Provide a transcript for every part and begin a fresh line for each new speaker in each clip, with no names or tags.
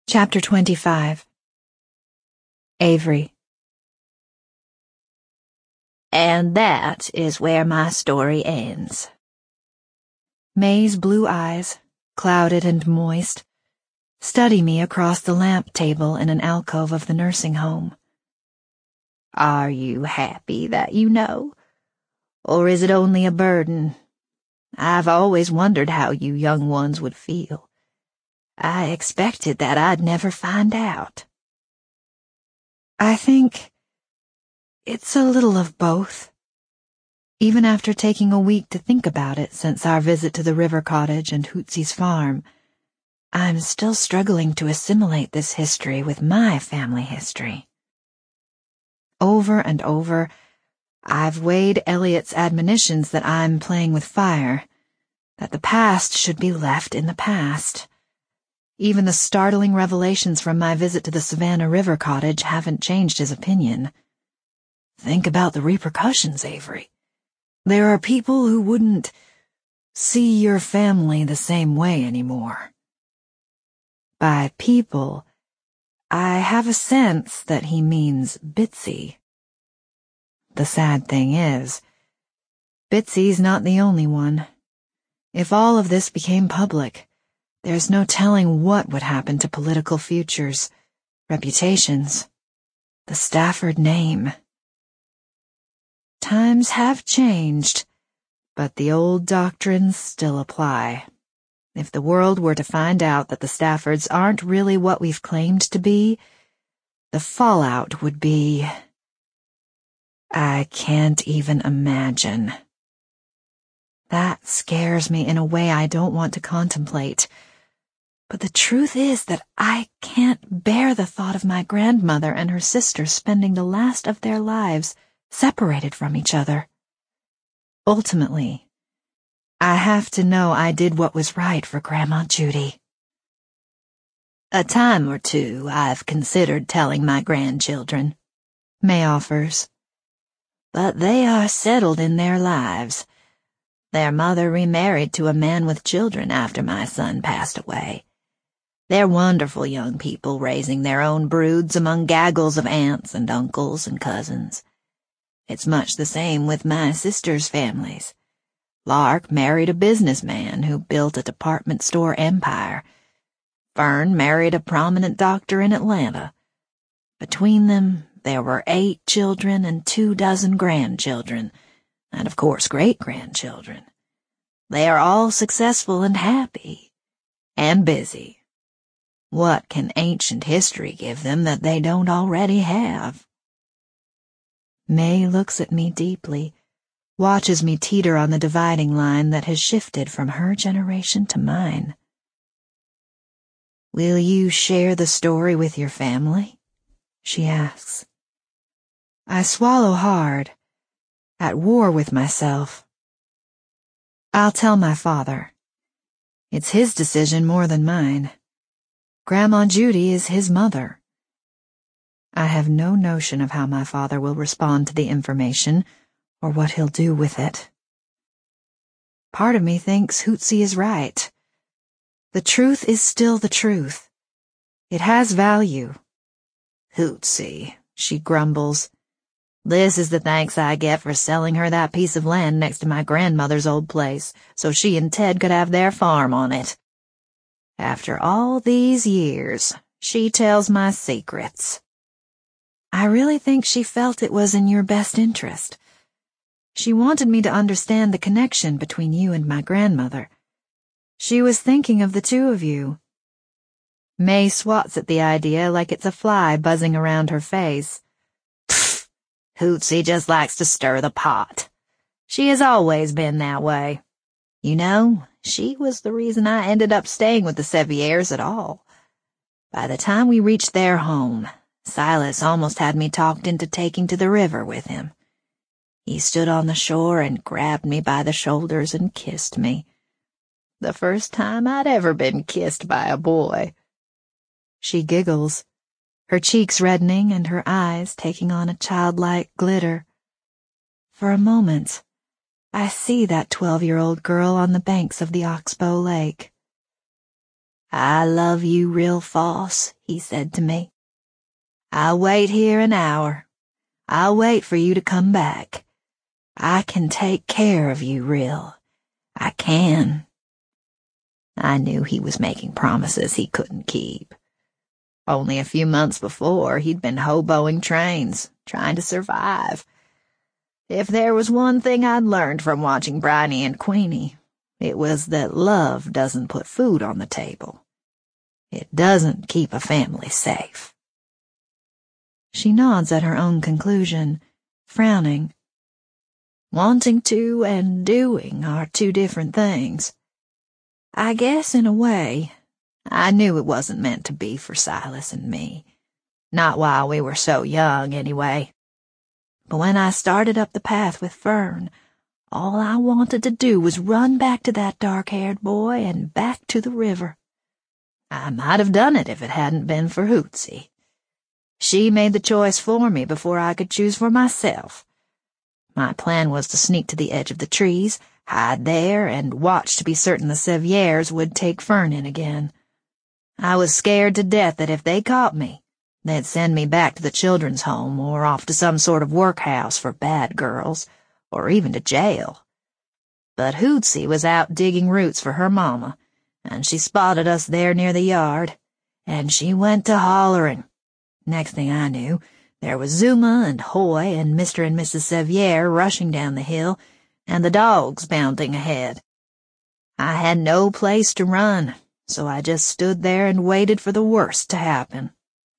Chapter 25. Avery.
And that is where my story ends.
May's blue eyes, clouded and moist, study me across the lamp table in an alcove of the nursing home.
Are you happy that you know? Or is it only a burden? I've always wondered how you young ones would feel. I expected that I'd never find out.
I think it's a little of both. Even after taking a week to think about it since our visit to the river cottage and Hootsy's farm, I'm still struggling to assimilate this history with my family history. Over and over, I've weighed Elliot's admonitions that I'm playing with fire, that the past should be left in the past. Even the startling revelations from my visit to the Savannah River cottage haven't changed his opinion. Think about the repercussions, Avery. There are people who wouldn't see your family the same way anymore. By people, I have a sense that he means Bitsy. The sad thing is, Bitsy's not the only one. If all of this became public, there's no telling what would happen to political futures, reputations, the Stafford name. Times have changed, but the old doctrines still apply. If the world were to find out that the Staffords aren't really what we've claimed to be, the fallout would be... I can't even imagine. That scares me in a way I don't want to contemplate. But the truth is that I can't bear the thought of my grandmother and her sister spending the last of their lives separated from each other. Ultimately, I have to know I did what was right for Grandma Judy.
A time or two I've considered telling my grandchildren,
May offers.
But they are settled in their lives. Their mother remarried to a man with children after my son passed away. They're wonderful young people raising their own broods among gaggles of aunts and uncles and cousins. It's much the same with my sister's families. Lark married a businessman who built a department store empire. Fern married a prominent doctor in Atlanta. Between them, there were 8 children and 24 grandchildren, and of course great-grandchildren. They are all successful and happy, and busy. What can ancient history give them that they don't already have?
May looks at me deeply, watches me teeter on the dividing line that has shifted from her generation to mine.
Will you share the story with your family?
She asks. I swallow hard, at war with myself. I'll tell my father. It's his decision more than mine. Grandma Judy is his mother. I have no notion of how my father will respond to the information or what he'll do with it. Part of me thinks Hootsy is right. The truth is still the truth. It has value.
Hootsy, she grumbles. This is the thanks I get for selling her that piece of land next to my grandmother's old place, so she and Ted could have their farm on it. After all these years, she tells my secrets.
I really think she felt it was in your best interest. She wanted me to understand the connection between you and my grandmother. She was thinking of the two of you. May swats at the idea like it's a fly buzzing around her face.
Pfft, Hootsy just likes to stir the pot. She has always been that way. You know, she was the reason I ended up staying with the Seviers at all. By the time we reached their home, Silas almost had me talked into taking to the river with him. He stood on the shore and grabbed me by the shoulders and kissed me. The first time I'd ever been kissed by a boy.
She giggles, her cheeks reddening and her eyes taking on a childlike glitter. For a moment, I see that 12-year-old girl on the banks of the Oxbow Lake.
"I love you real false," he said to me. "I'll wait here an hour. I'll wait for you to come back. I can take care of you real. I can." I knew he was making promises he couldn't keep. Only a few months before, he'd been hoboing trains, trying to survive. If there was one thing I'd learned from watching Bryony and Queenie, it was that love doesn't put food on the table. It doesn't keep a family safe.
She nods at her own conclusion, frowning.
Wanting to and doing are two different things. I guess in a way, I knew it wasn't meant to be for Silas and me. Not while we were so young, anyway. But when I started up the path with Fern, all I wanted to do was run back to that dark-haired boy and back to the river. I might have done it if it hadn't been for Hootsie. She made the choice for me before I could choose for myself. My plan was to sneak to the edge of the trees, hide there, and watch to be certain the Seviers would take Fern in again. I was scared to death that if they caught me, they'd send me back to the children's home or off to some sort of workhouse for bad girls, or even to jail. But Hootsie was out digging roots for her mama, and she spotted us there near the yard, and she went to hollering. Next thing I knew, there was Zuma and Hoy and Mr. and Mrs. Sevier rushing down the hill, and the dogs bounding ahead. I had no place to run, so I just stood there and waited for the worst to happen.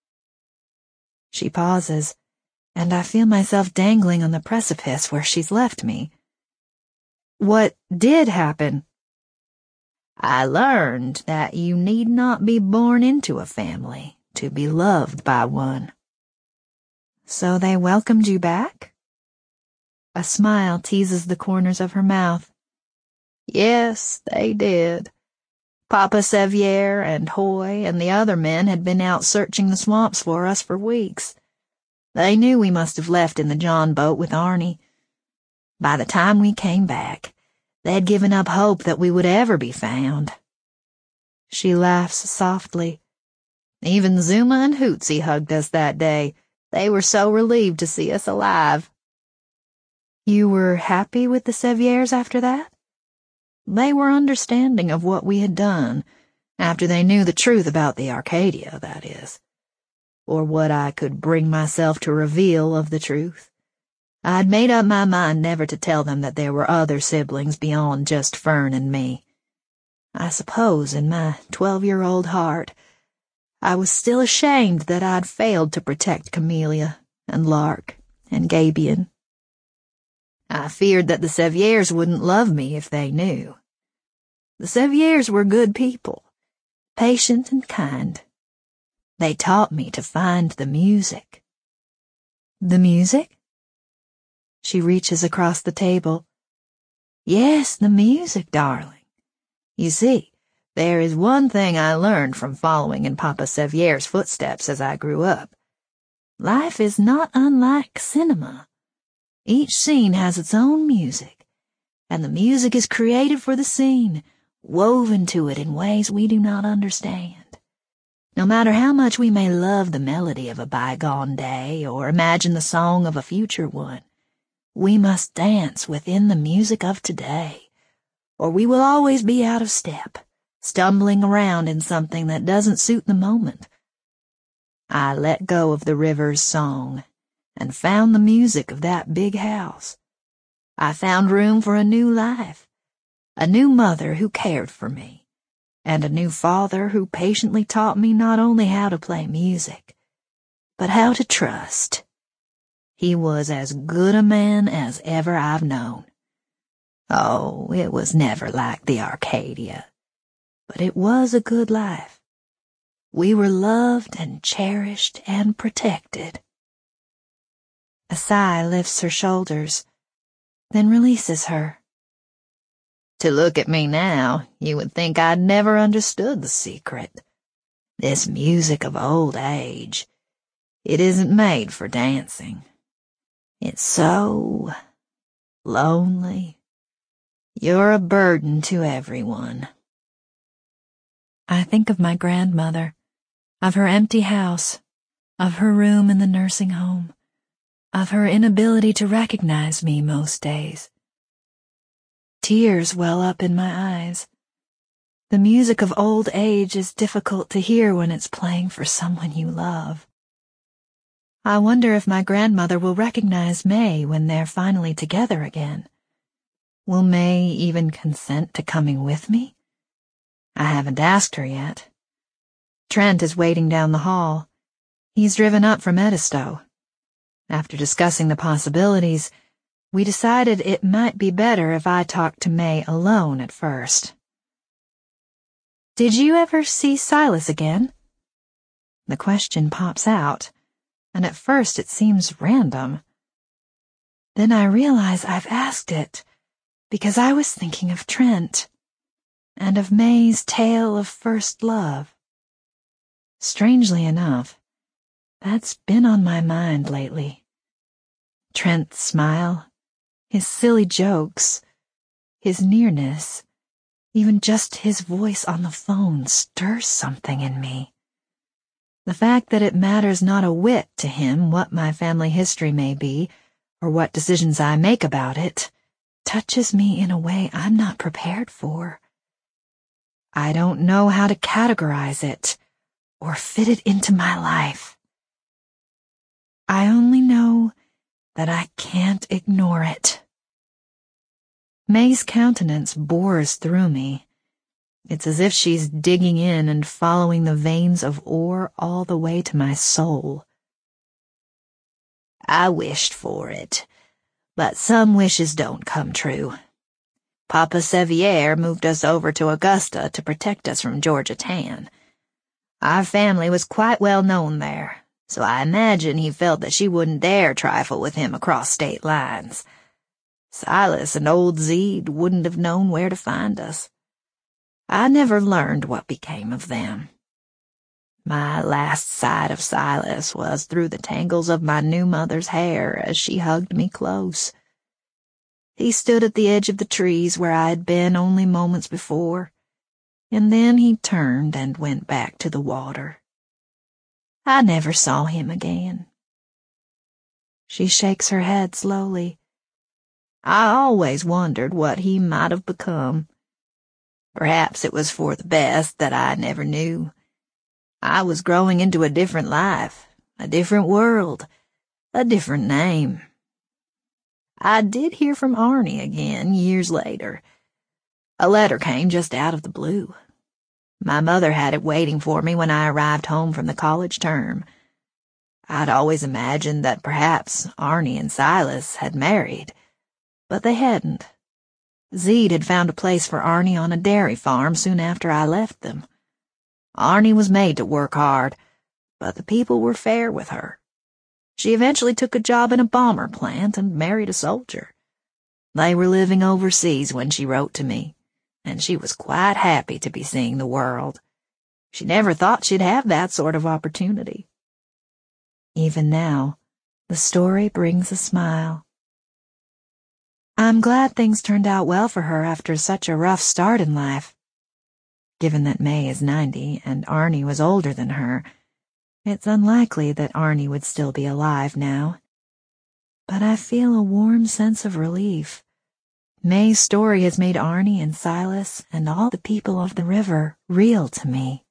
She pauses, and I feel myself dangling on the precipice where she's left me. What did happen?
I learned that you need not be born into a family to be loved by one.
So they welcomed you back? A smile teases the corners of her mouth.
Yes, they did. Papa Sevier and Hoy and the other men had been out searching the swamps for us for weeks. They knew we must have left in the John boat with Arnie. By the time we came back, they'd given up hope that we would ever be found.
She laughs softly.
Even Zuma and Hootsie hugged us that day. They were so relieved to see us alive.
You were happy with the Seviers after that?
They were understanding of what we had done, after they knew the truth about the Arcadia, that is. Or what I could bring myself to reveal of the truth. I'd made up my mind never to tell them that there were other siblings beyond just Fern and me. I suppose in my 12-year-old heart, I was still ashamed that I'd failed to protect Camellia and Lark and Gabion. I feared that the Seviers wouldn't love me if they knew. The Seviers were good people, patient and kind. They taught me to find the music.
The music? She reaches across the table.
Yes, the music, darling. You see, there is one thing I learned from following in Papa Sevier's footsteps as I grew up. Life is not unlike cinema. Each scene has its own music, and the music is created for the scene, woven to it in ways we do not understand. No matter how much we may love the melody of a bygone day or imagine the song of a future one, we must dance within the music of today, or we will always be out of step, stumbling around in something that doesn't suit the moment. I let go of the river's song and found the music of that big house. I found room for a new life, a new mother who cared for me, and a new father who patiently taught me not only how to play music, but how to trust. He was as good a man as ever I've known. Oh, it was never like the Arcadia, but it was a good life. We were loved and cherished and protected.
A sigh lifts her shoulders, then releases her.
To look at me now, you would think I'd never understood the secret. This music of old age, it isn't made for dancing. It's so lonely. You're a burden to everyone.
I think of my grandmother, of her empty house, of her room in the nursing home, of her inability to recognize me most days. Tears well up in my eyes. The music of old age is difficult to hear when it's playing for someone you love. I wonder if my grandmother will recognize May when they're finally together again. Will May even consent to coming with me? I haven't asked her yet. Trent is waiting down the hall. He's driven up from Edisto. After discussing the possibilities, we decided it might be better if I talked to May alone at first. Did you ever see Silas again? The question pops out, and at first it seems random. Then I realize I've asked it because I was thinking of Trent and of May's tale of first love. Strangely enough, that's been on my mind lately. Trent's smile, his silly jokes, his nearness, even just his voice on the phone stirs something in me. The fact that it matters not a whit to him what my family history may be, or what decisions I make about it, touches me in a way I'm not prepared for. I don't know how to categorize it or fit it into my life. I only know that I can't ignore it. May's countenance bores through me. It's as if she's digging in and following the veins of ore all the way to my soul.
I wished for it, but some wishes don't come true. Papa Sevier moved us over to Augusta to protect us from Georgia Tan. Our family was quite well known there, so I imagine he felt that she wouldn't dare trifle with him across state lines. Silas and old Zeed wouldn't have known where to find us. I never learned what became of them. My last sight of Silas was through the tangles of my new mother's hair as she hugged me close. He stood at the edge of the trees where I had been only moments before, and then he turned and went back to the water. I never saw him again. She shakes her head slowly. I always wondered what he might have become. Perhaps it was for the best that I never knew. I was growing into a different life, a different world, a different name. I did hear from Arnie again years later. A letter came just out of the blue. My mother had it waiting for me when I arrived home from the college term. I'd always imagined that perhaps Arnie and Silas had married, but they hadn't. Zeed had found a place for Arnie on a dairy farm soon after I left them. Arnie was made to work hard, but the people were fair with her. She eventually took a job in a bomber plant and married a soldier. They were living overseas when she wrote to me, and she was quite happy to be seeing the world. She never thought she'd have that sort of opportunity. Even now, the story brings a smile. I'm glad things turned out well for her after such a rough start in life. Given that May is 90 and Arnie was older than her, it's unlikely that Arnie would still be alive now. But I feel a warm sense of relief. May's story has made Arnie and Silas and all the people of the river real to me.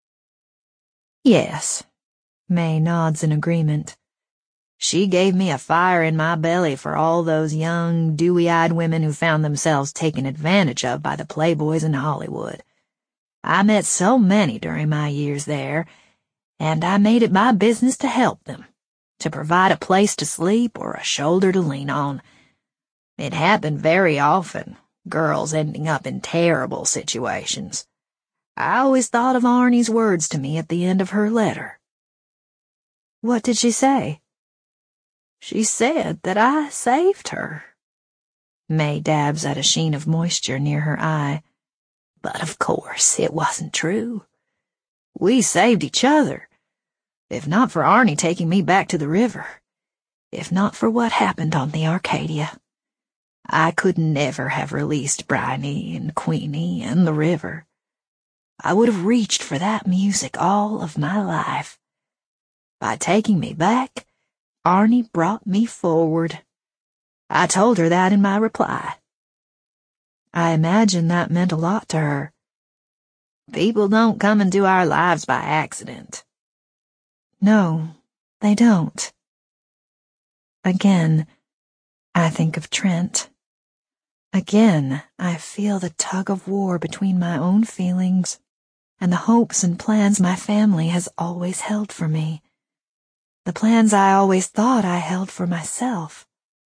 Yes,
May nods in agreement.
She gave me a fire in my belly for all those young, dewy-eyed women who found themselves taken advantage of by the playboys in Hollywood. I met so many during my years there, and I made it my business to help them, to provide a place to sleep or a shoulder to lean on. It happened very often, girls ending up in terrible situations. I always thought of Arnie's words to me at the end of her letter.
What did she say?
She said that I saved her.
May dabs at a sheen of moisture near her eye.
But of course it wasn't true. We saved each other. If not for Arnie taking me back to the river, if not for what happened on the Arcadia, I could never have released Bryony and Queenie and the river. I would have reached for that music all of my life. By taking me back, Arnie brought me forward. I told her that in my reply.
I imagine that meant a lot to her.
People don't come into our lives by accident.
No, they don't. Again, I think of Trent. Again, I feel the tug of war between my own feelings and the hopes and plans my family has always held for me. The plans I always thought I held for myself.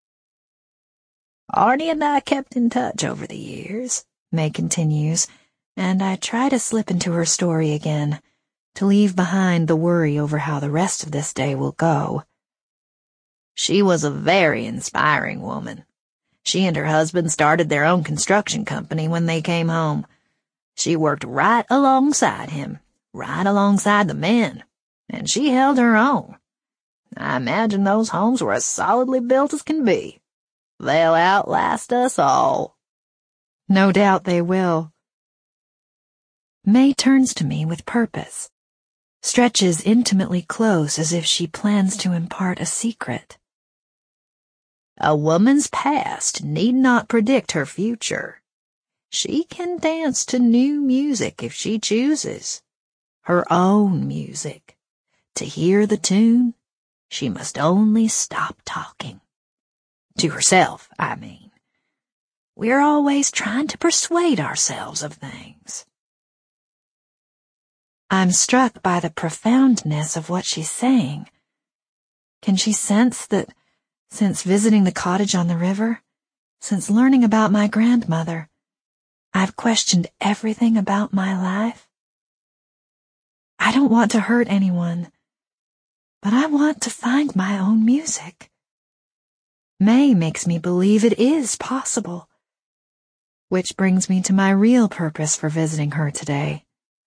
Arnie and I kept in touch over the years,
May continues, and I try to slip into her story again, to leave behind the worry over how the rest of this day will go.
She was a very inspiring woman. She and her husband started their own construction company when they came home. She worked right alongside him, right alongside the men, and she held her own. I imagine those homes were as solidly built as can be. They'll outlast us all.
No doubt they will. May turns to me with purpose, stretches intimately close as if she plans to impart a secret.
A woman's past need not predict her future. She can dance to new music if she chooses. Her own music. To hear the tune, she must only stop talking. To herself, I mean. We're always trying to persuade ourselves of things.
I'm struck by the profoundness of what she's saying. Can she sense that since visiting the cottage on the river, since learning about my grandmother, I've questioned everything about my life? I don't want to hurt anyone, but I want to find my own music. May makes me believe it is possible. Which brings me to my real purpose for visiting her today.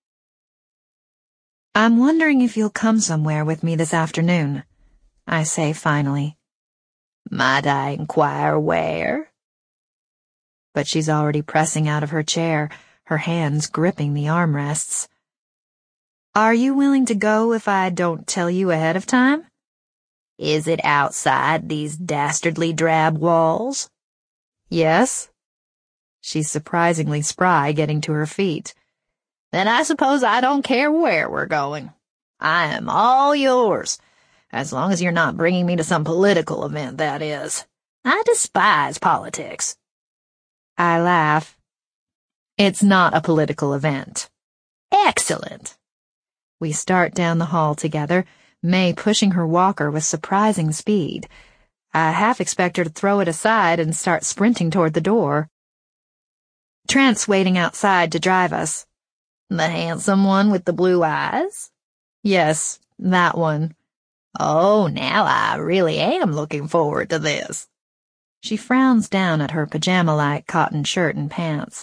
I'm wondering if you'll come somewhere with me this afternoon, I say finally.
Might I inquire where?
But she's already pressing out of her chair, her hands gripping the armrests. Are you willing to go if I don't tell you ahead of time?
Is it outside these dastardly drab walls?
Yes. She's surprisingly spry, getting to her feet.
Then I suppose I don't care where we're going. I am all yours, as long as you're not bringing me to some political event, that is. I despise politics.
I laugh. It's not a political event.
Excellent.
We start down the hall together, May pushing her walker with surprising speed. I half expect her to throw it aside and start sprinting toward the door. Trent's waiting outside to drive us.
The handsome one with the blue eyes?
Yes, that one.
Oh, now I really am looking forward to this.
She frowns down at her pajama-like cotton shirt and pants.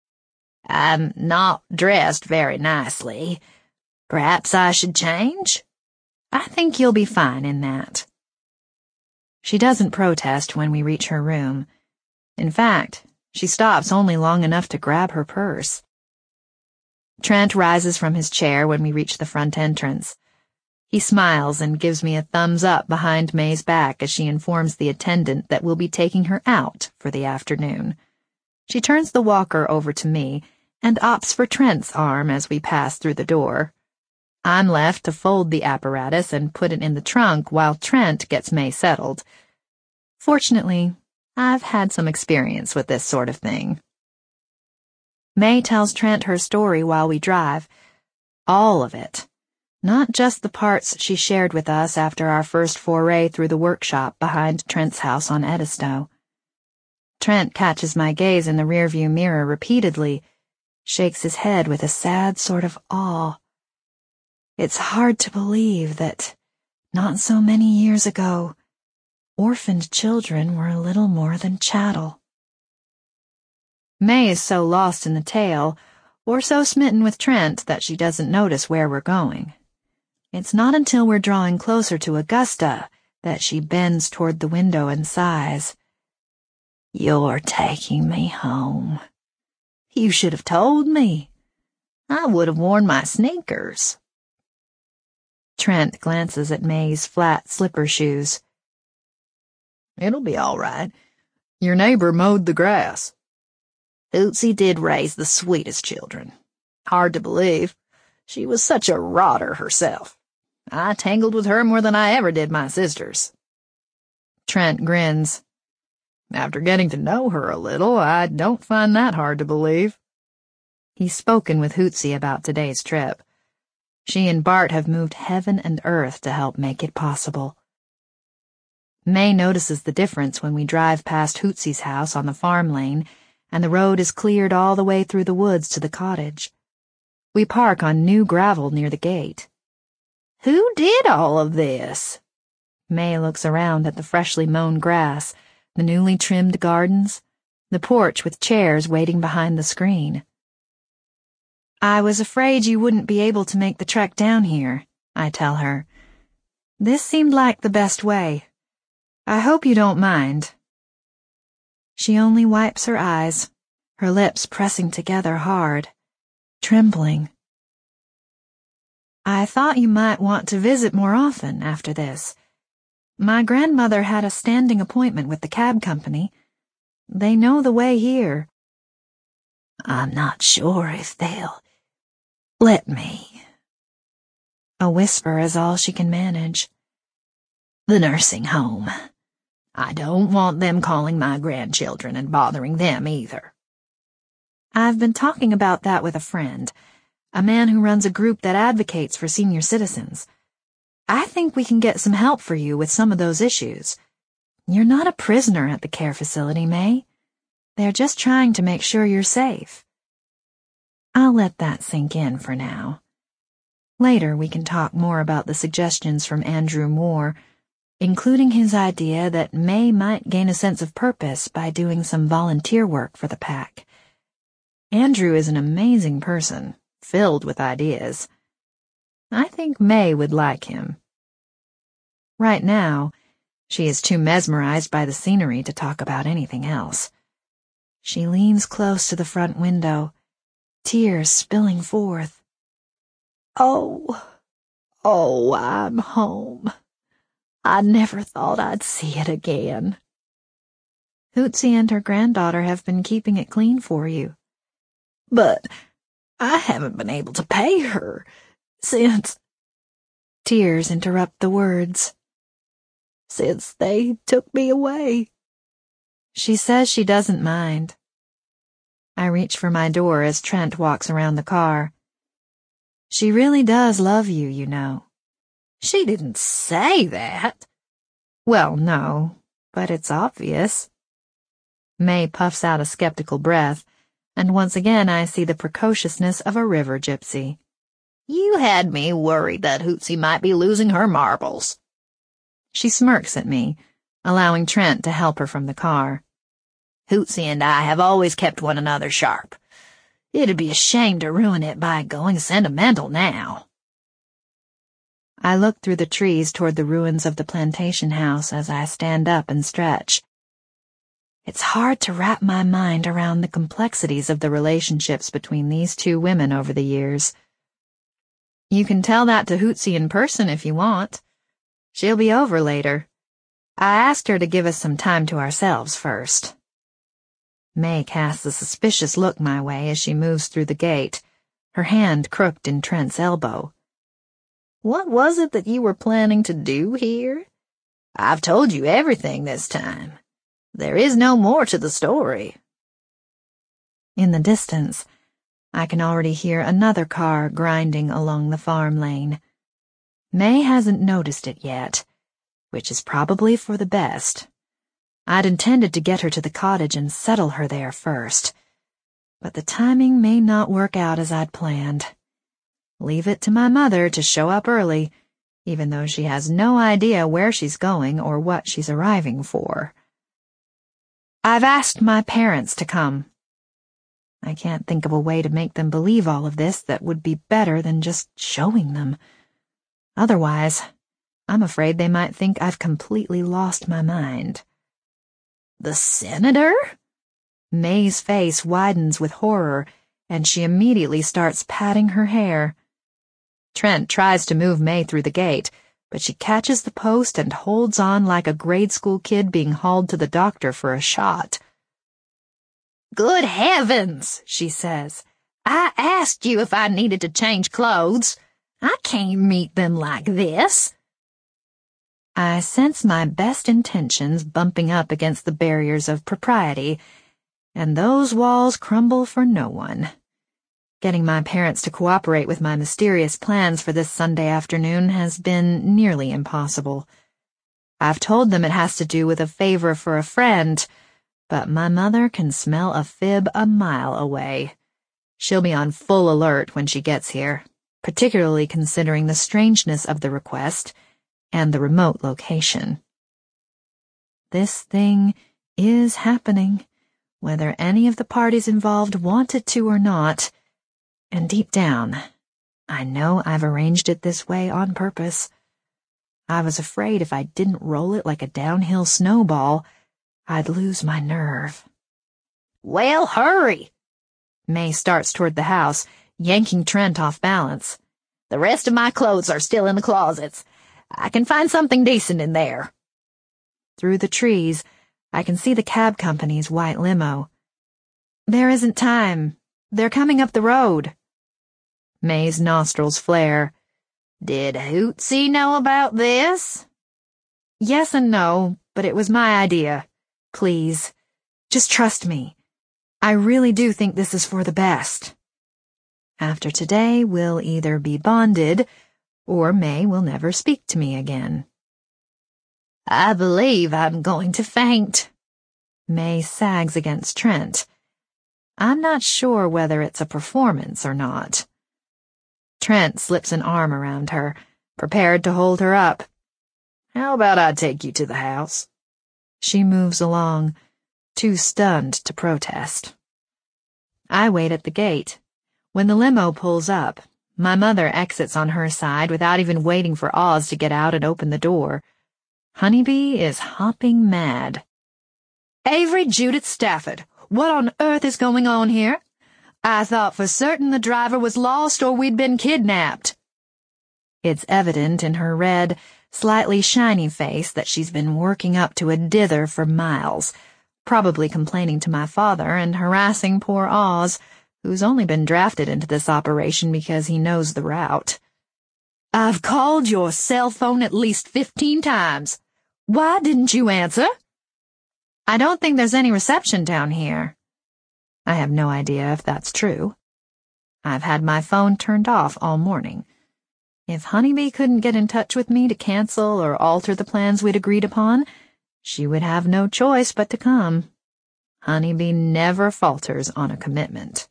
I'm not dressed very nicely. Perhaps I should change?
I think you'll be fine in that. She doesn't protest when we reach her room. In fact, she stops only long enough to grab her purse. Trent rises from his chair when we reach the front entrance. He smiles and gives me a thumbs up behind May's back as she informs the attendant that we'll be taking her out for the afternoon. She turns the walker over to me and opts for Trent's arm as we pass through the door. I'm left to fold the apparatus and put it in the trunk while Trent gets May settled. Fortunately, I've had some experience with this sort of thing. May tells Trent her story while we drive. All of it. Not just the parts she shared with us after our first foray through the workshop behind Trent's house on Edisto. Trent catches my gaze in the rearview mirror repeatedly, shakes his head with a sad sort of awe. It's hard to believe that, not so many years ago, orphaned children were little more than chattel. May is so lost in the tale, or so smitten with Trent that she doesn't notice where we're going. It's not until we're drawing closer to Augusta that she bends toward the window and sighs.
You're taking me home. You should have told me. I would have worn my sneakers.
Trent glances at May's flat slipper shoes.
It'll be all right.
Your neighbor mowed the grass.
Hootsie did raise the sweetest children. Hard to believe. She was such a rotter herself. I tangled with her more than I ever did my sisters.
Trent grins.
After getting to know her a little, I don't find that hard to believe.
He's spoken with Hootsie about today's trip. She and Bart have moved heaven and earth to help make it possible. May notices the difference when we drive past Hootsie's house on the farm lane, and the road is cleared all the way through the woods to the cottage. We park on new gravel near the gate.
Who did all of this?
May looks around at the freshly mown grass, the newly trimmed gardens, the porch with chairs waiting behind the screen. I was afraid you wouldn't be able to make the trek down here, I tell her. This seemed like the best way. I hope you don't mind. She only wipes her eyes, her lips pressing together hard, trembling. I thought you might want to visit more often after this. My grandmother had a standing appointment with the cab company. They know the way here.
I'm not sure if they'll let me.
A whisper is all she can manage.
The nursing home. I don't want them calling my grandchildren and bothering them either.
I've been talking about that with a friend, a man who runs a group that advocates for senior citizens. I think we can get some help for you with some of those issues. You're not a prisoner at the care facility, May. They're just trying to make sure you're safe. I'll let that sink in for now. Later we can talk more about the suggestions from Andrew Moore, including his idea that May might gain a sense of purpose by doing some volunteer work for the pack. Andrew is an amazing person, filled with ideas. I think May would like him. Right now, she is too mesmerized by the scenery to talk about anything else. She leans close to the front window, tears spilling forth.
Oh, I'm home. I never thought I'd see it again.
Hootsie and her granddaughter have been keeping it clean for you.
But I haven't been able to pay her since...
Tears interrupt the words.
Since they took me away.
She says she doesn't mind. I reach for my door as Trent walks around the car. She really does love you, you know.
She didn't say that.
Well, no, but it's obvious. May puffs out a skeptical breath, and once again I see the precociousness of a river gypsy.
You had me worried that Hootsie might be losing her marbles.
She smirks at me, allowing Trent to help her from the car.
Hootsie and I have always kept one another sharp. It'd be a shame to ruin it by going sentimental now.
I look through the trees toward the ruins of the plantation house as I stand up and stretch. It's hard to wrap my mind around the complexities of the relationships between these two women over the years. You can tell that to Hootsie in person if you want. She'll be over later. I asked her to give us some time to ourselves first. May casts a suspicious look my way as she moves through the gate, her hand crooked in Trent's elbow.
What was it that you were planning to do here? I've told you everything this time. There is no more to the story.
In the distance, I can already hear another car grinding along the farm lane. May hasn't noticed it yet, which is probably for the best. I'd intended to get her to the cottage and settle her there first, but the timing may not work out as I'd planned. Leave it to my mother to show up early, even though she has no idea where she's going or what she's arriving for. I've asked my parents to come. I can't think of a way to make them believe all of this that would be better than just showing them. Otherwise, I'm afraid they might think I've completely lost my mind.
The senator?
May's face widens with horror and she immediately starts patting her hair. Trent tries to move May through the gate, but she catches the post and holds on like a grade school kid being hauled to the doctor for a shot.
"Good heavens," she says. "I asked you if I needed to change clothes. I can't meet them like this."
I sense my best intentions bumping up against the barriers of propriety, and those walls crumble for no one. Getting my parents to cooperate with my mysterious plans for this Sunday afternoon has been nearly impossible. I've told them it has to do with a favor for a friend, but my mother can smell a fib a mile away. She'll be on full alert when she gets here, particularly considering the strangeness of the request and the remote location. This thing is happening, whether any of the parties involved want it to or not, and deep down, I know I've arranged it this way on purpose. I was afraid if I didn't roll it like a downhill snowball, I'd lose my nerve.
"Well, hurry."
May starts toward the house, yanking Trent off balance.
"The rest of my clothes are still in the closets. I can find something decent in there."
Through the trees, I can see the cab company's white limo. "There isn't time. They're coming up the road." May's nostrils flare.
"Did Hootsy know about this?"
"Yes and no, but it was my idea. Please, just trust me. I really do think this is for the best. After today, we'll either be bonded, or May will never speak to me again."
"I believe I'm going to faint."
May sags against Trent. I'm not sure whether it's a performance or not. Trent slips an arm around her, prepared to hold her up.
"How about I take you to the house?"
She moves along, too stunned to protest. I wait at the gate. When the limo pulls up, my mother exits on her side without even waiting for Oz to get out and open the door. Honeybee is hopping mad.
"Avery Judith Stafford, what on earth is going on here? I thought for certain the driver was lost or we'd been kidnapped."
It's evident in her red, slightly shiny face that she's been working up to a dither for miles, probably complaining to my father and harassing poor Oz, who's only been drafted into this operation because he knows the route.
"I've called your cell phone at least 15 times. Why didn't you answer?"
"I don't think there's any reception down here." I have no idea if that's true. I've had my phone turned off all morning. If Honeybee couldn't get in touch with me to cancel or alter the plans we'd agreed upon, she would have no choice but to come. Honeybee never falters on a commitment.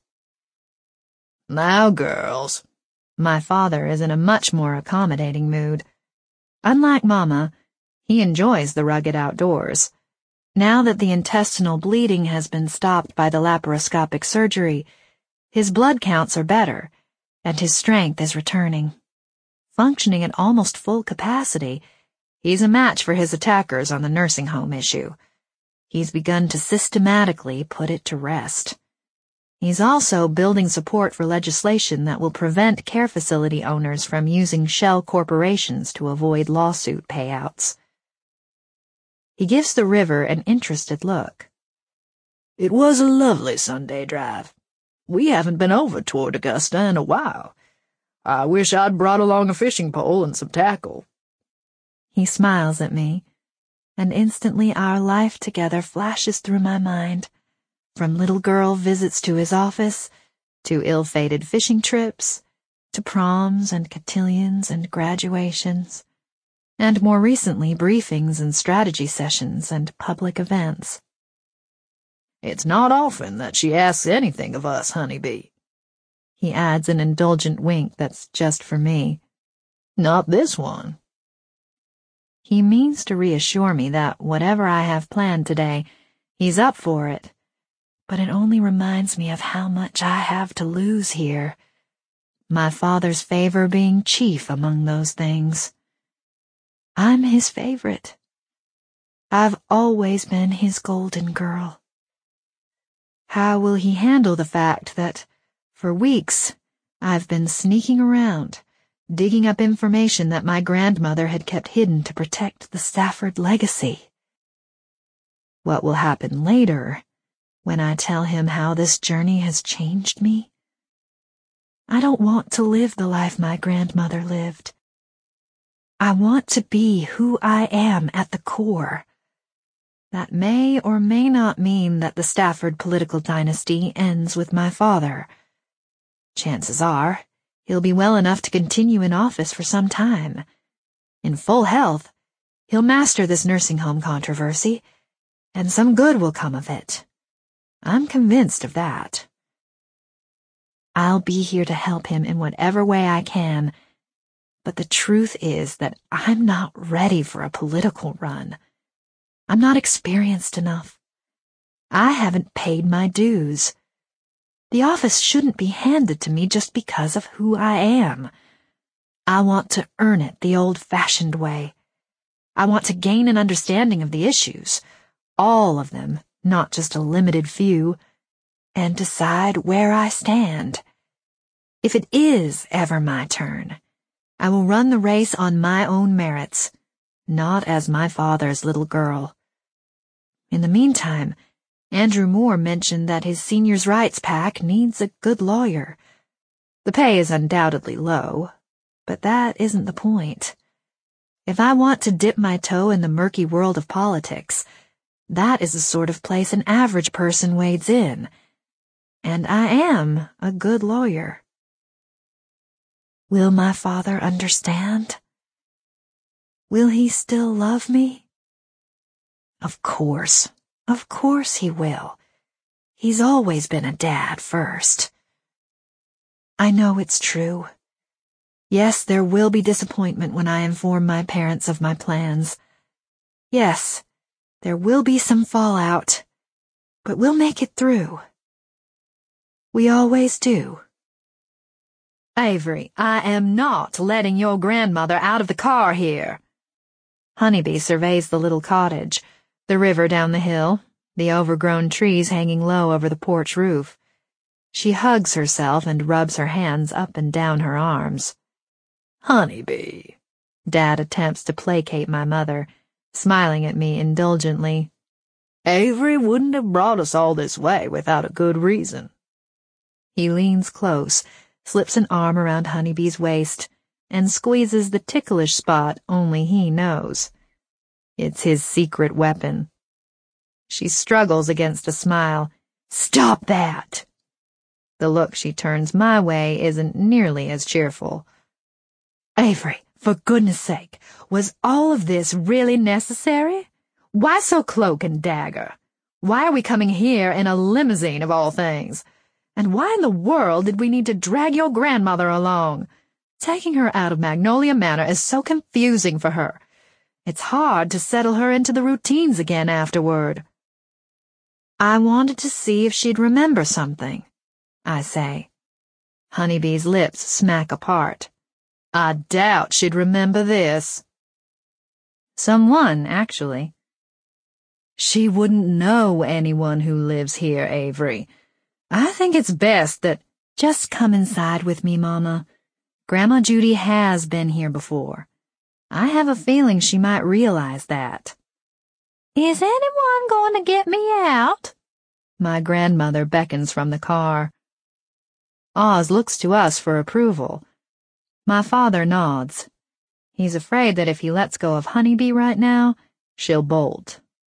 "Now, girls."
My father is in a much more accommodating mood. Unlike Mama, he enjoys the rugged outdoors. Now that the intestinal bleeding has been stopped by the laparoscopic surgery, his blood counts are better, and his strength is returning. Functioning at almost full capacity, he's a match for his attackers on the nursing home issue. He's begun to systematically put it to rest. He's also building support for legislation that will prevent care facility owners from using shell corporations to avoid lawsuit payouts. He gives the river an interested look.
"It was a lovely Sunday drive. We haven't been over toward Augusta in a while. I wish I'd brought along a fishing pole and some tackle."
He smiles at me, and instantly our life together flashes through my mind, from little girl visits to his office, to ill-fated fishing trips, to proms and cotillions and graduations, and more recently briefings and strategy sessions and public events.
"It's not often that she asks anything of us, Honeybee."
He adds an indulgent wink that's just for me.
"Not this one."
He means to reassure me that whatever I have planned today, he's up for it, but it only reminds me of how much I have to lose here, my father's favor being chief among those things. I'm his favorite. I've always been his golden girl. How will he handle the fact that, For weeks, I've been sneaking around, digging up information that my grandmother had kept hidden to protect the Stafford legacy. What will happen later, when I tell him how this journey has changed me? I don't want to live the life my grandmother lived. I want to be who I am at the core. That may or may not mean that the Stafford political dynasty ends with my father. Chances are, he'll be well enough to continue in office for some time. In full health, he'll master this nursing home controversy, and some good will come of it. I'm convinced of that. I'll be here to help him in whatever way I can, but the truth is that I'm not ready for a political run. I'm not experienced enough. I haven't paid my dues. The office shouldn't be handed to me just because of who I am. I want to earn it the old-fashioned way. I want to gain an understanding of the issues, all of them, not just a limited few, and decide where I stand. If it is ever my turn, I will run the race on my own merits, not as my father's little girl. In the meantime, Andrew Moore mentioned that his seniors' rights PAC needs a good lawyer. The pay is undoubtedly low, but that isn't the point. If I want to dip my toe in the murky world of politics, that is the sort of place an average person wades in. And I am a good lawyer. Will my father understand? Will he still love me? Of course he will. He's always been a dad first. I know it's true. Yes, there will be disappointment when I inform my parents of my plans. Yes, there will be some fallout, but we'll make it through. We always do. Avery, I am not letting your grandmother out of the car here. Honeybee surveys the little cottage, the river down the hill, the overgrown trees hanging low over the porch roof. She hugs herself and rubs her hands up and down her arms. Honeybee. Dad attempts to placate my mother, smiling at me indulgently. Avery wouldn't have brought us all this way without a good reason. He leans close, slips an arm around Honeybee's waist, and squeezes the ticklish spot only he knows. It's his secret weapon. She struggles against a smile. Stop that! The look she turns my way isn't nearly as cheerful. Avery, for goodness sake, was all of this really necessary? Why so cloak and dagger? Why are we coming here in a limousine of all things? And why in the world did we need to drag your grandmother along? Taking her out of Magnolia Manor is so confusing for her. It's hard to settle her into the routines again afterward. I wanted to see if she'd remember something, I say. Honeybee's lips smack apart. I doubt she'd remember this. Someone, actually. She wouldn't know anyone who lives here, Avery. I think it's best that— Just come inside with me, Mama. Grandma Judy has been here before. I have a feeling she might realize that. Is anyone going to get me out? My grandmother beckons from the car. Oz looks to us for approval. My father nods. He's afraid that if he lets go of Honeybee right now, she'll bolt.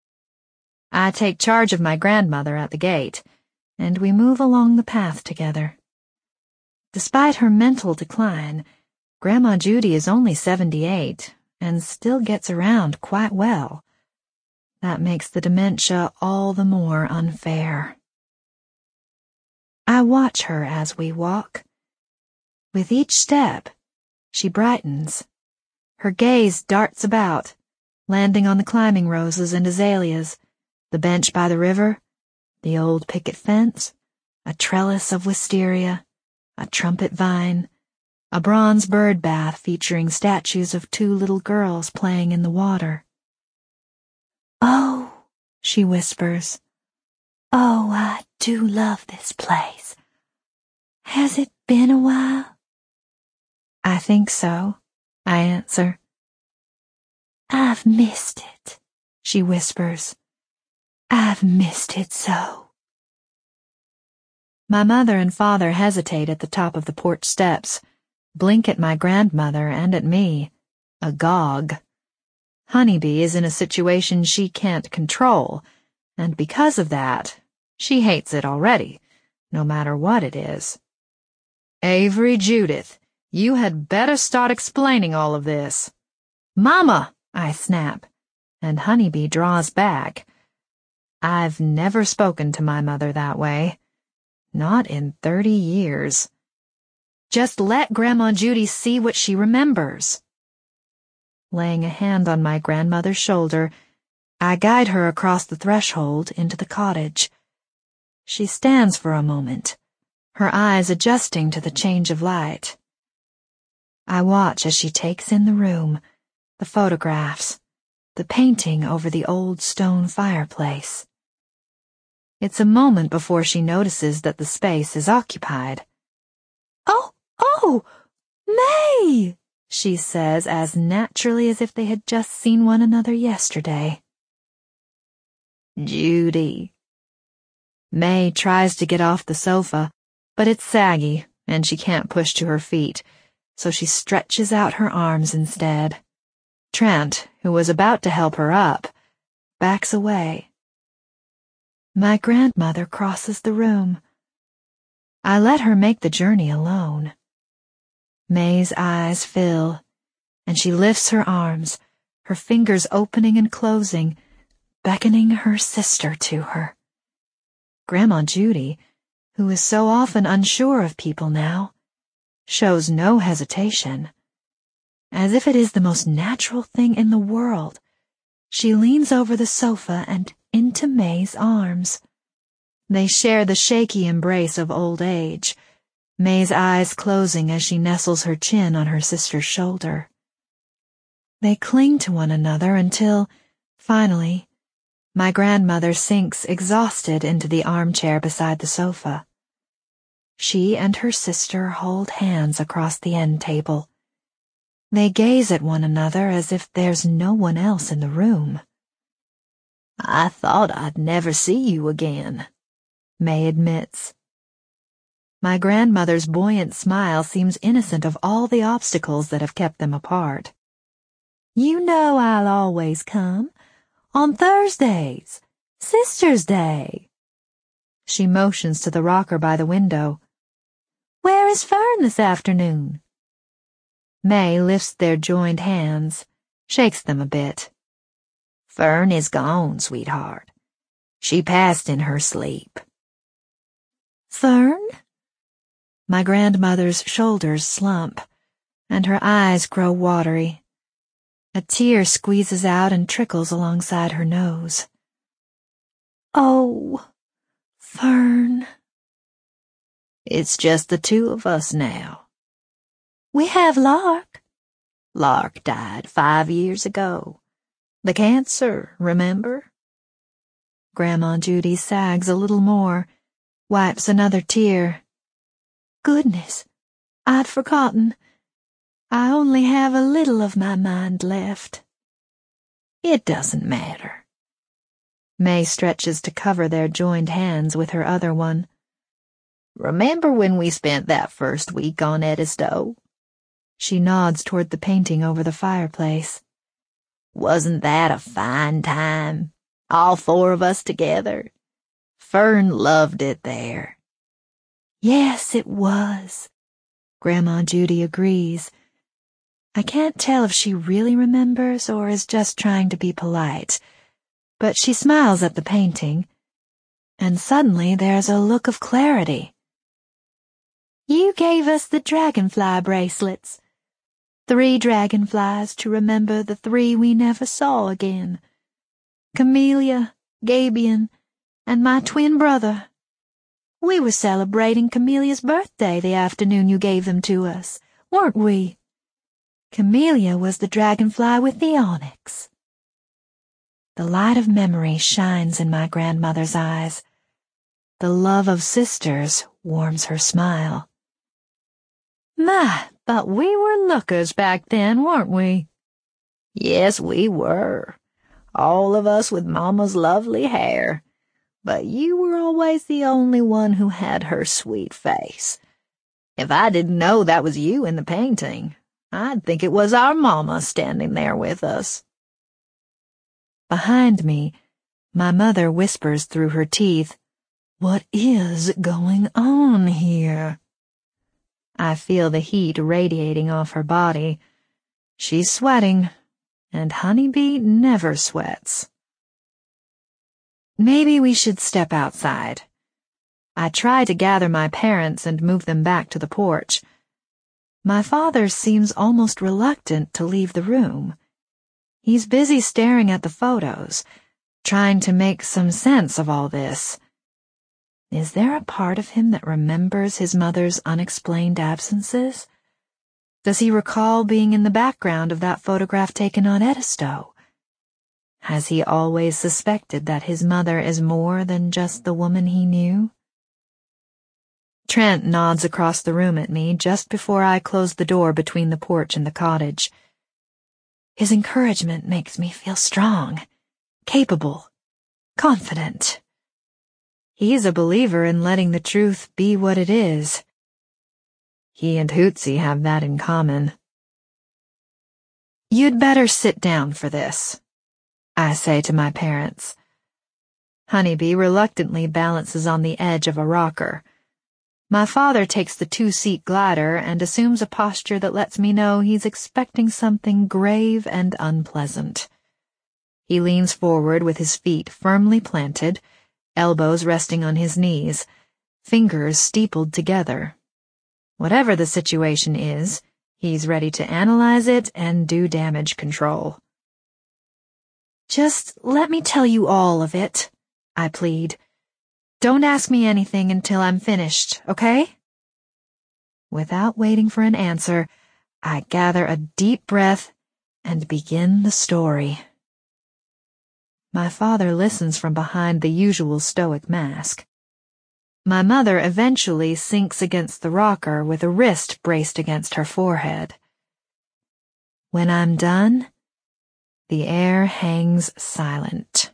I take charge of my grandmother at the gate, and we move along the path together. Despite her mental decline, Grandma Judy is only 78 and still gets around quite well. That makes the dementia all the more unfair. I watch her as we walk. With each step, she brightens. Her gaze darts about, landing on the climbing roses and azaleas, the bench by the river, the old picket fence, a trellis of wisteria, a trumpet vine, a bronze bird bath featuring statues of 2 little girls playing in the water. Oh, she whispers. Oh, I do love this place. Has it been a while? I think so, I answer. I've missed it, she whispers. I've missed it so. My mother and father hesitate at the top of the porch steps, blink at my grandmother and at me, agog. Honeybee is in a situation she can't control, and because of that, she hates it already, no matter what it is. Avery Judith, you had better start explaining all of this. Mama, I snap, and Honeybee draws back. I've never spoken to my mother that way. Not in 30 years. Just let Grandma Judy see what she remembers. Laying a hand on my grandmother's shoulder, I guide her across the threshold into the cottage. She stands for a moment, her eyes adjusting to the change of light. I watch as she takes in the room, the photographs, the painting over the old stone fireplace. It's a moment before she notices that the space is occupied. Oh, May! She says as naturally as if they had just seen one another yesterday. Judy. May tries to get off the sofa, but it's saggy and she can't push to her feet, so she stretches out her arms instead. Trent, who was about to help her up, backs away. My grandmother crosses the room. I let her make the journey alone. May's eyes fill, and she lifts her arms, her fingers opening and closing, beckoning her sister to her. Grandma Judy, who is so often unsure of people now, shows no hesitation. As if it is the most natural thing in the world, she leans over the sofa and into May's arms. They share the shaky embrace of old age, May's eyes closing as she nestles her chin on her sister's shoulder. They cling to one another until, finally, my grandmother sinks exhausted into the armchair beside the sofa. She and her sister hold hands across the end table. They gaze at one another as if there's no one else in the room. I thought I'd never see you again, May admits. My grandmother's buoyant smile seems innocent of all the obstacles that have kept them apart. You know I'll always come. On Thursdays. Sister's Day. She motions to the rocker by the window. Where is Fern this afternoon? May lifts their joined hands, shakes them a bit. Fern is gone, sweetheart. She passed in her sleep. Fern? My grandmother's shoulders slump, and her eyes grow watery. A tear squeezes out and trickles alongside her nose. Oh, Fern. It's just the two of us now. We have Lark. Lark died 5 years ago. The cancer, remember? Grandma Judy sags a little more, wipes another tear. Goodness, I'd forgotten. I only have a little of my mind left. It doesn't matter. May stretches to cover their joined hands with her other one. Remember when we spent that first week on Edisto? She nods toward the painting over the fireplace. Wasn't that a fine time? All 4 of us together. Fern loved it there. Yes, it was. Grandma Judy agrees. I can't tell if she really remembers or is just trying to be polite, but she smiles at the painting, and suddenly there's a look of clarity. You gave us the dragonfly bracelets. 3 dragonflies to remember the 3 we never saw again. Camellia, Gabion, and my twin brother. We were celebrating Camelia's birthday the afternoon you gave them to us, weren't we? Camellia was the dragonfly with the onyx. The light of memory shines in my grandmother's eyes. The love of sisters warms her smile. My, but we were lookers back then, weren't we?
Yes, we were. All of us with Mama's lovely hair. But you were always the only one who had her sweet face. If I didn't know that was you in the painting, I'd think it was our Mama standing there with us.
Behind me, my mother whispers through her teeth, "What is going on here?" I feel the heat radiating off her body. She's sweating, and Honeybee never sweats. Maybe we should step outside. I try to gather my parents and move them back to the porch. My father seems almost reluctant to leave the room. He's busy staring at the photos, trying to make some sense of all this. Is there a part of him that remembers his mother's unexplained absences? Does he recall being in the background of that photograph taken on Edisto? Has he always suspected that his mother is more than just the woman he knew? Trent nods across the room at me just before I close the door between the porch and the cottage. His encouragement makes me feel strong, capable, confident. He's a believer in letting the truth be what it is. He and Hootsie have that in common. "You'd better sit down for this," I say to my parents. Honeybee reluctantly balances on the edge of a rocker. My father takes the two-seat glider and assumes a posture that lets me know he's expecting something grave and unpleasant. He leans forward with his feet firmly planted, elbows resting on his knees, fingers steepled together. Whatever the situation is, he's ready to analyze it and do damage control. "Just let me tell you all of it," I plead. "Don't ask me anything until I'm finished, okay?" Without waiting for an answer, I gather a deep breath and begin the story. My father listens from behind the usual stoic mask. My mother eventually sinks against the rocker with a wrist braced against her forehead. When I'm done, the air hangs silent.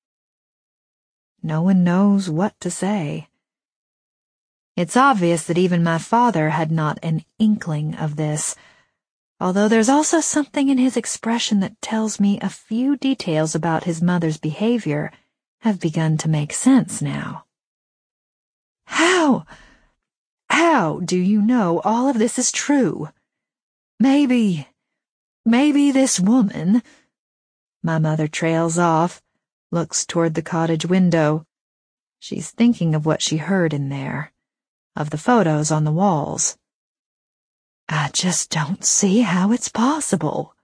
No one knows what to say. It's obvious that even my father had not an inkling of this, although there's also something in his expression that tells me a few details about his mother's behavior have begun to make sense now. How do you know all of this is true? Maybe this woman—" My mother trails off, looks toward the cottage window. She's thinking of what she heard in there, of the photos on the walls. "I just don't see how it's possible."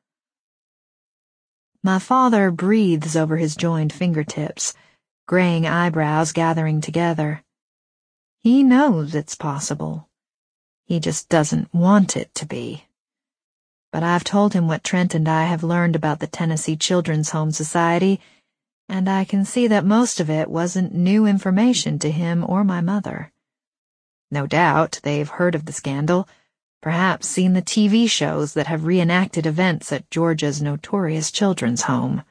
My father breathes over his joined fingertips, graying eyebrows gathering together. He knows it's possible. He just doesn't want it to be. But I've told him what Trent and I have learned about the Tennessee Children's Home Society, and I can see that most of it wasn't new information to him or my mother. No doubt they've heard of the scandal, perhaps seen the TV shows that have reenacted events at Georgia's notorious children's home.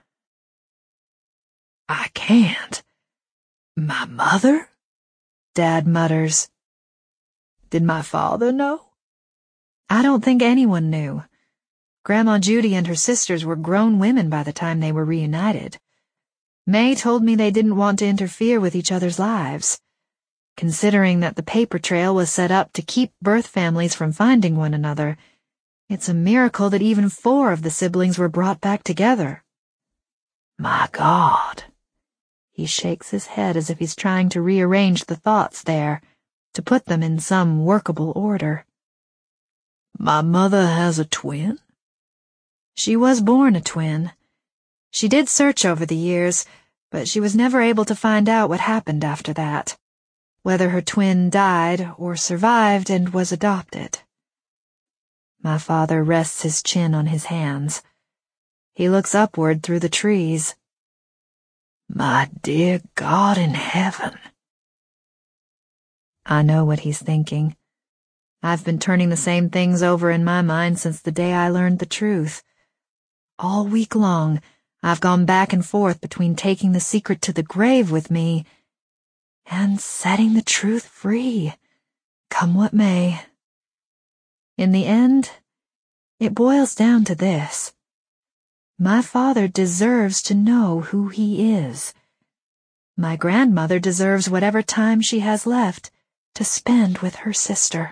"I can't. My mother?" Dad mutters. "Did my father know?"
I don't think anyone knew. Grandma Judy and her sisters were grown women by the time they were reunited. May told me they didn't want to interfere with each other's lives. Considering that the paper trail was set up to keep birth families from finding one another, it's a miracle that even 4 of the siblings were brought back together.
"My God."
He shakes his head as if he's trying to rearrange the thoughts there, to put them in some workable order.
"My mother has a twin?"
She was born a twin. She did search over the years, but she was never able to find out what happened after that, whether her twin died or survived and was adopted. My father rests his chin on his hands. He looks upward through the trees.
"My dear God in heaven."
I know what he's thinking. I've been turning the same things over in my mind since the day I learned the truth. All week long, I've gone back and forth between taking the secret to the grave with me and setting the truth free, come what may. In the end, it boils down to this. My father deserves to know who he is. My grandmother deserves whatever time she has left to spend with her sister.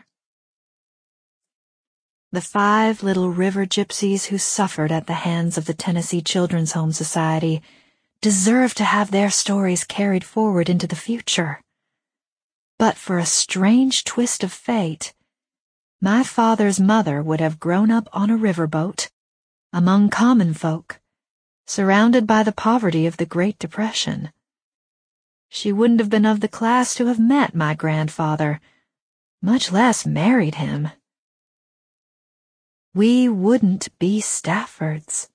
The 5 little river gypsies who suffered at the hands of the Tennessee Children's Home Society deserve to have their stories carried forward into the future. But for a strange twist of fate, my father's mother would have grown up on a riverboat, among common folk, surrounded by the poverty of the Great Depression. She wouldn't have been of the class to have met my grandfather, much less married him. We wouldn't be Staffords.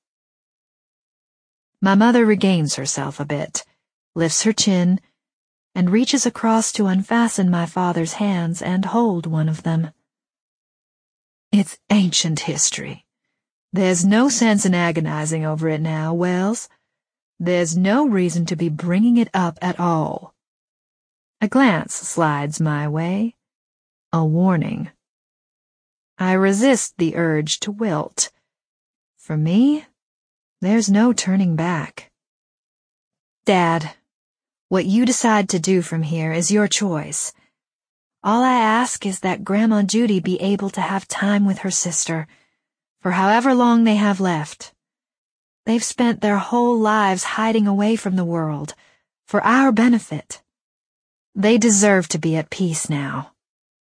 My mother regains herself a bit, lifts her chin, and reaches across to unfasten my father's hands and hold one of them. It's ancient history. There's no sense in agonizing over it now, Wells. There's no reason to be bringing it up at all. A glance slides my way. A warning. I resist the urge to wilt. For me, there's no turning back. Dad, what you decide to do from here is your choice. All I ask is that Grandma Judy be able to have time with her sister, for however long they have left. They've spent their whole lives hiding away from the world, for our benefit. They deserve to be at peace now.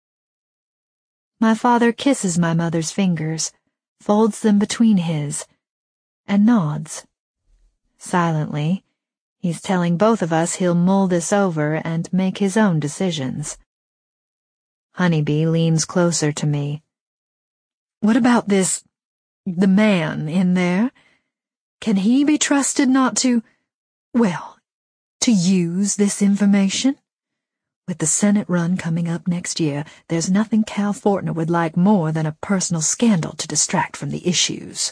My father kisses my mother's fingers, folds them between his, and nods. Silently, he's telling both of us he'll mull this over and make his own decisions. Honeybee leans closer to me. What about the man in there? Can he be trusted not to use this information? With the Senate run coming up next year, there's nothing Cal Fortner would like more than a personal scandal to distract from the issues.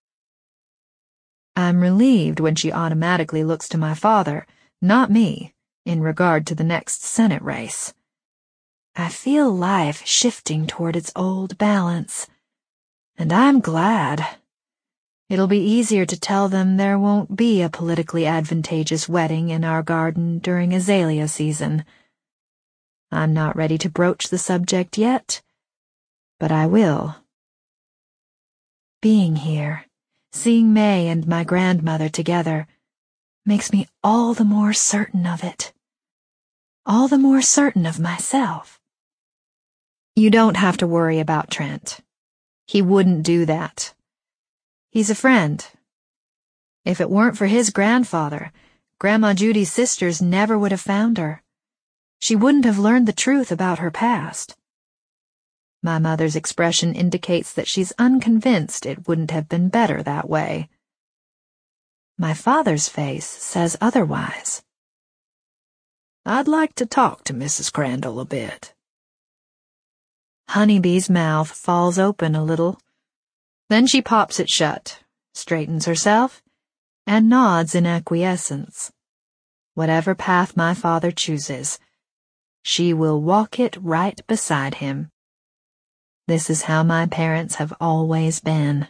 I'm relieved when she automatically looks to my father, not me, in regard to the next Senate race. I feel life shifting toward its old balance, and I'm glad. It'll be easier to tell them there won't be a politically advantageous wedding in our garden during azalea season. I'm not ready to broach the subject yet, but I will. Being here, seeing May and my grandmother together, makes me all the more certain of it. All the more certain of myself. You don't have to worry about Trent. He wouldn't do that. He's a friend. If it weren't for his grandfather, Grandma Judy's sisters never would have found her. She wouldn't have learned the truth about her past. My mother's expression indicates that she's unconvinced it wouldn't have been better that way. My father's face says otherwise. I'd like to talk to Mrs. Crandall a bit. Honeybee's mouth falls open a little. Then she pops it shut, straightens herself, and nods in acquiescence. Whatever path my father chooses, she will walk it right beside him. This is how my parents have always been.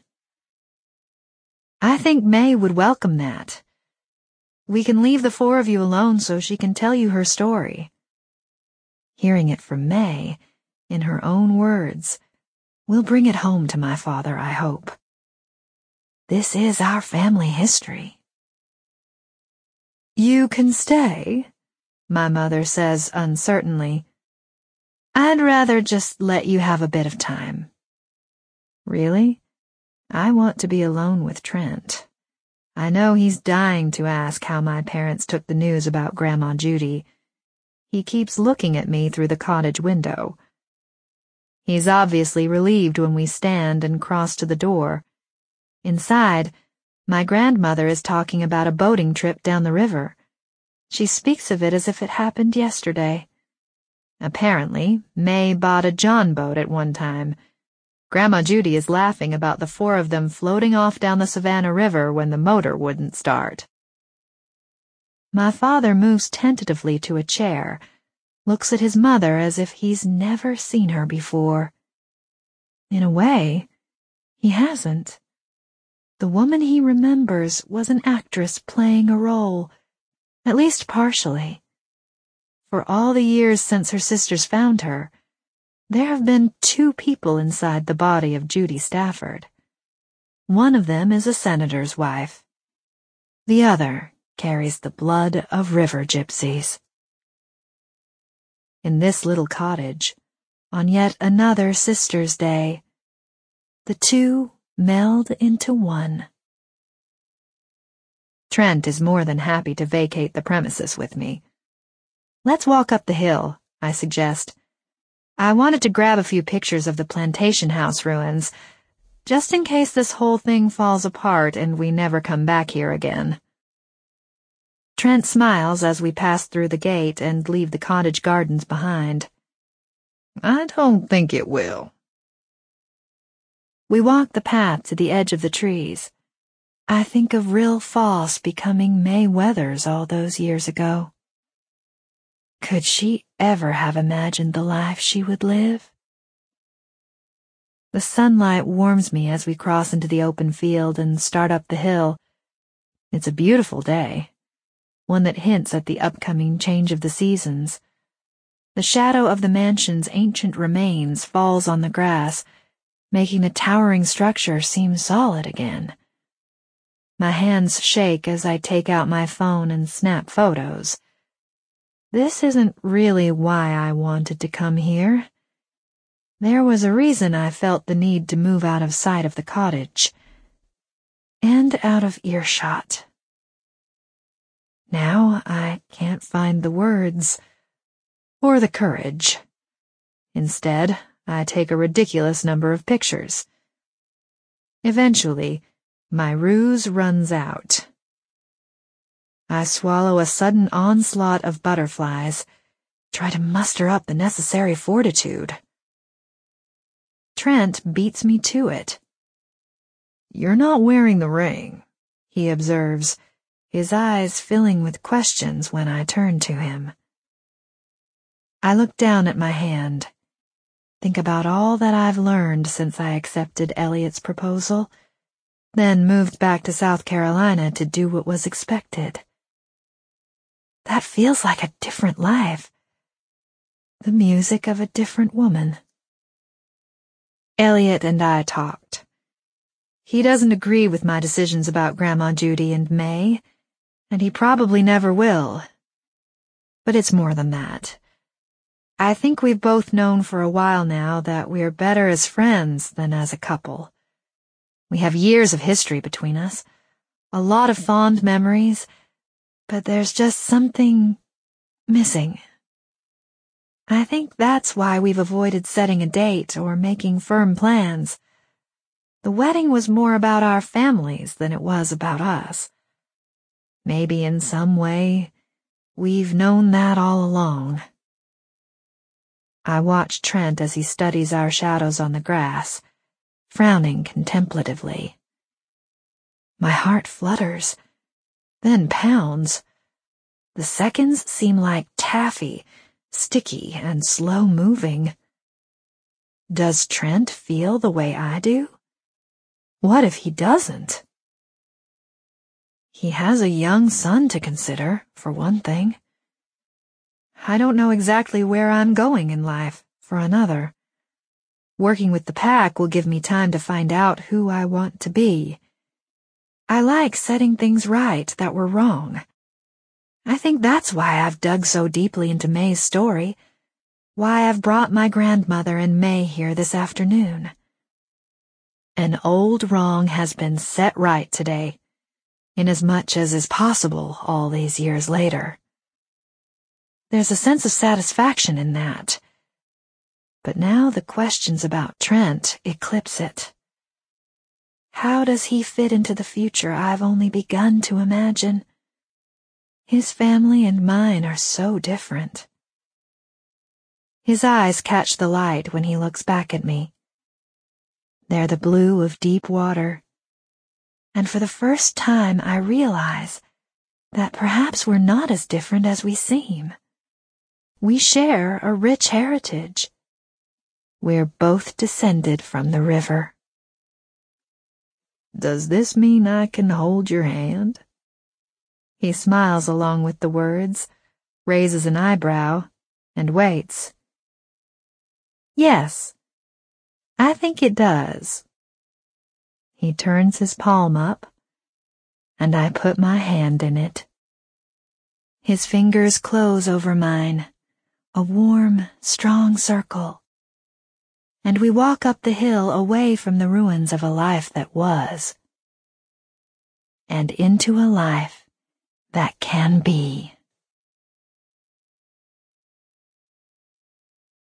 I think May would welcome that. We can leave the 4 of you alone so she can tell you her story. Hearing it from May, in her own words, will bring it home to my father, I hope. This is our family history. You can stay, my mother says uncertainly. I'd rather just let you have a bit of time. Really? I want to be alone with Trent. I know he's dying to ask how my parents took the news about Grandma Judy. He keeps looking at me through the cottage window. He's obviously relieved when we stand and cross to the door. Inside, my grandmother is talking about a boating trip down the river. She speaks of it as if it happened yesterday. Apparently, May bought a John boat at one time. Grandma Judy is laughing about the four of them floating off down the Savannah River when the motor wouldn't start. My father moves tentatively to a chair, looks at his mother as if he's never seen her before. In a way, he hasn't. The woman he remembers was an actress playing a role, at least partially. For all the years since her sisters found her, there have been two people inside the body of Judy Stafford. One of them is a senator's wife. The other carries the blood of river gypsies. In this little cottage, on yet another Sister's Day, the two meld into one. Trent is more than happy to vacate the premises with me. Let's walk up the hill, I suggest. I wanted to grab a few pictures of the plantation house ruins, just in case this whole thing falls apart and we never come back here again. Trent smiles as we pass through the gate and leave the cottage gardens behind.
I don't think it will.
We walk the path to the edge of the trees. I think of Rill Foss becoming May Weathers all those years ago. Could she ever have imagined the life she would live? The sunlight warms me as we cross into the open field and start up the hill. It's a beautiful day, one that hints at the upcoming change of the seasons. The shadow of the mansion's ancient remains falls on the grass, making the towering structure seem solid again. My hands shake as I take out my phone and snap photos. This isn't really why I wanted to come here. There was a reason I felt the need to move out of sight of the cottage, and out of earshot. Now I can't find the words, or the courage. Instead, I take a ridiculous number of pictures. Eventually, my ruse runs out. I swallow a sudden onslaught of butterflies, try to muster up the necessary fortitude. Trent beats me to it.
You're not wearing the ring,
he observes, his eyes filling with questions when I turn to him. I look down at my hand, think about all that I've learned since I accepted Elliot's proposal, then moved back to South Carolina to do what was expected. That feels like a different life. The music of a different woman. Elliot and I talked. He doesn't agree with my decisions about Grandma Judy and May, and he probably never will. But it's more than that. I think we've both known for a while now that we're better as friends than as a couple. We have years of history between us, a lot of fond memories, but there's just something missing. I think that's why we've avoided setting a date or making firm plans. The wedding was more about our families than it was about us. Maybe in some way, we've known that all along. I watch Trent as he studies our shadows on the grass, frowning contemplatively. My heart flutters, then pounds. The seconds seem like taffy, sticky and slow-moving. Does Trent feel the way I do? What if he doesn't? He has a young son to consider, for one thing. I don't know exactly where I'm going in life, for another. Working with the pack will give me time to find out who I want to be. I like setting things right that were wrong. I think that's why I've dug so deeply into May's story, why I've brought my grandmother and May here this afternoon. An old wrong has been set right today, inasmuch as is possible all these years later. There's a sense of satisfaction in that. But now the questions about Trent eclipse it. How does he fit into the future I've only begun to imagine? His family and mine are so different. His eyes catch the light when he looks back at me. They're the blue of deep water, and for the first time I realize that perhaps we're not as different as we seem. We share a rich heritage. We're both descended from the river.
Does this mean I can hold your hand?
He smiles along with the words, raises an eyebrow, and waits. Yes, I think it does. He turns his palm up, and I put my hand in it. His fingers close over mine, a warm, strong circle. And we walk up the hill away from the ruins of a life that was, and into a life that can be.